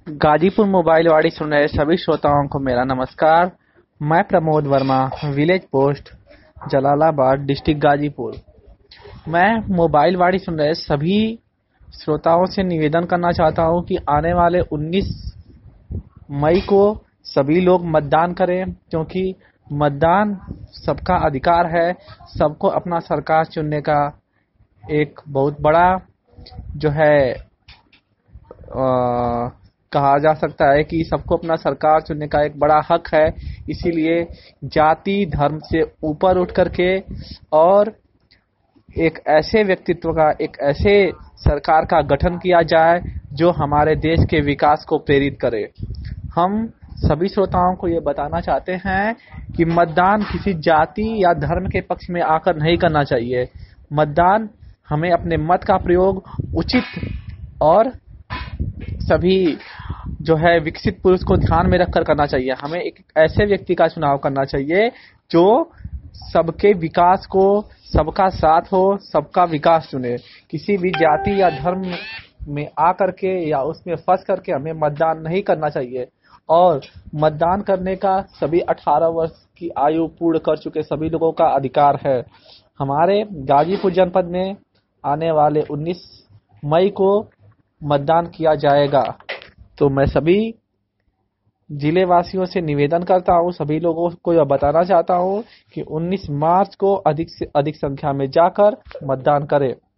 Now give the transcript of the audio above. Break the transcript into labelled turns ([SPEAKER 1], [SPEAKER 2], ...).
[SPEAKER 1] Ghazipur mobile वाड़ी सुन रहे सभी श्रोताओं को मेरा नमस्कार। मैं Pramod Verma, village post Jalalabad, district Gazipur. मैं मोबाइल वाड़ी सुन रहे सभी श्रोताओं से निवेदन करना चाहता हूं कि आने वाले 19 मई को सभी लोग मतदान करें, क्योंकि मतदान सबका अधिकार है। सबको अपना सरकार चुनने का एक बहुत बड़ा जो है कहा जा सकता है कि सबको अपना सरकार चुनने का एक बड़ा हक है। इसीलिए जाति धर्म से ऊपर उठ करके और एक ऐसे व्यक्तित्व का, एक ऐसे सरकार का गठन किया जाए जो हमारे देश के विकास को प्रेरित करे। हम सभी श्रोताओं को ये बताना चाहते हैं कि मतदान किसी जाति या धर्म के पक्ष में आकर नहीं करना चाहिए। मतदान हमें अपने मत का प्रयोग उचित और सभी जो है विकसित पुरुष को ध्यान में रखकर करना चाहिए। हमें एक ऐसे व्यक्ति का चुनाव करना चाहिए जो सबके विकास को, सबका साथ हो, सबका विकास चुने। किसी भी जाति या धर्म में आकर के या उसमें फंस करके हमें मतदान नहीं करना चाहिए। और मतदान करने का सभी 18 वर्ष की आयु पूर्ण कर चुके सभी लोगों का अधिकार है। हमारे गाजीपुर जनपद में आने वाले 19 मई को मतदान किया जाएगा। तो मैं सभी जिले वासियों से निवेदन करता हूं, सभी लोगों को यह बताना चाहता हूं कि 19 मार्च को अधिक से अधिक संख्या में जाकर मतदान करें।